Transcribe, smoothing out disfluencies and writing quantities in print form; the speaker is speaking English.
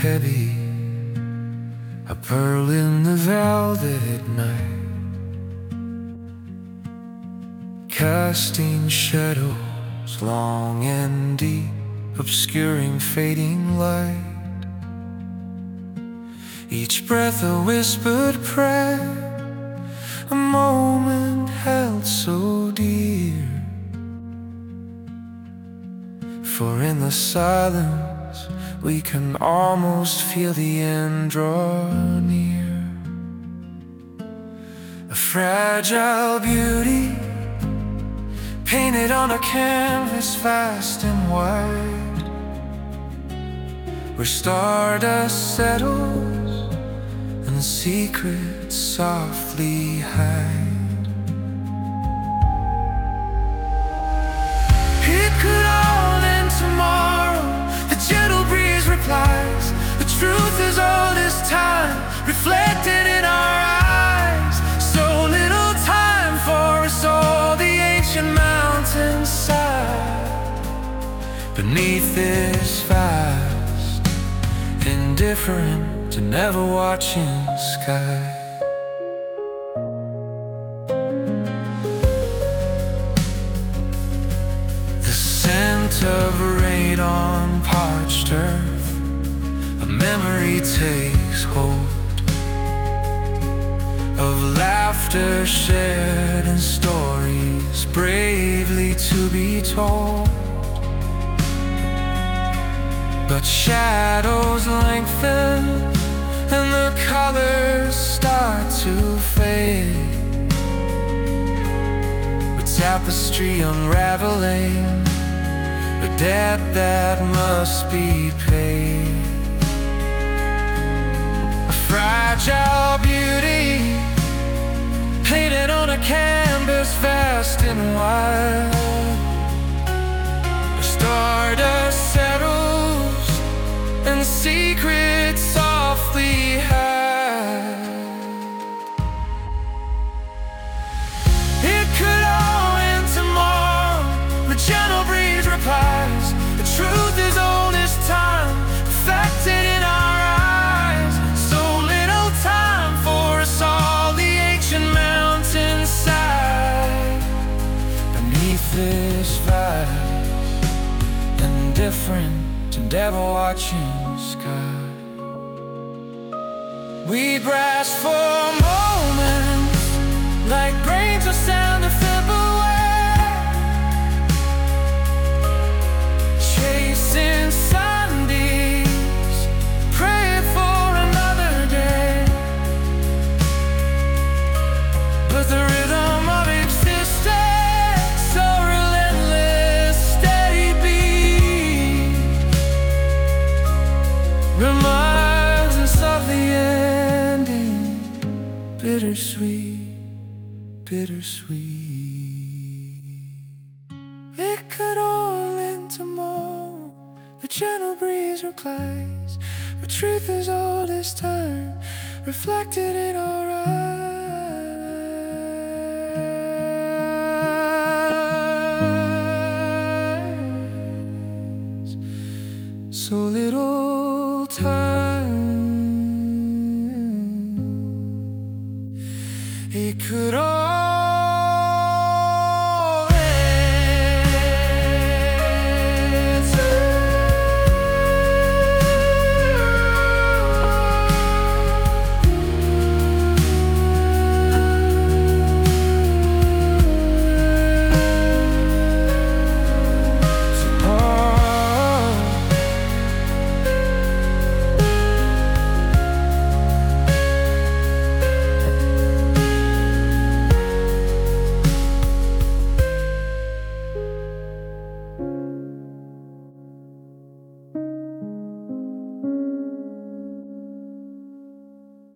heavy, a pearl in the velvet night, casting shadows long and deep, obscuring fading light. Each breath a whispered prayer, a moment held so dear. For in the silence we can almost feel the end draw near. A fragile beauty painted on a canvas vast and wide, where stardust settles and secrets softly hide. It could all end tomorrow, the gentle breeze replies. The truth is all this time, reflected in our eyes. So little time for us all, the ancient mountainside. Beneath this vast, indifferent and never watching sky. The scent of rain on parched earth, a memory takes hold of laughter shared and stories bravely to be told. But shadows lengthen and the colors start to fade, with tapestry unraveling, a debt that must be paid. A fragile beauty painted on a canvas vast and wide, the stardust settles and secrets softly hide. It could all end tomorrow, the gentle breeze replies. The truth is all this time, reflected in our eyes. So little time for us all, the ancient mountainside. Beneath this vast, indifferent and ever-watching sky, we brass for moments like grains of sand that flip away, chasing Sundays, pray for another day. But the rhythm of existence, so relentless, steady beat, reminds us of the ending. Bittersweet, bittersweet. It could all end tomorrow, the gentle breeze replies. The truth is all this time, reflected in our eyes. So little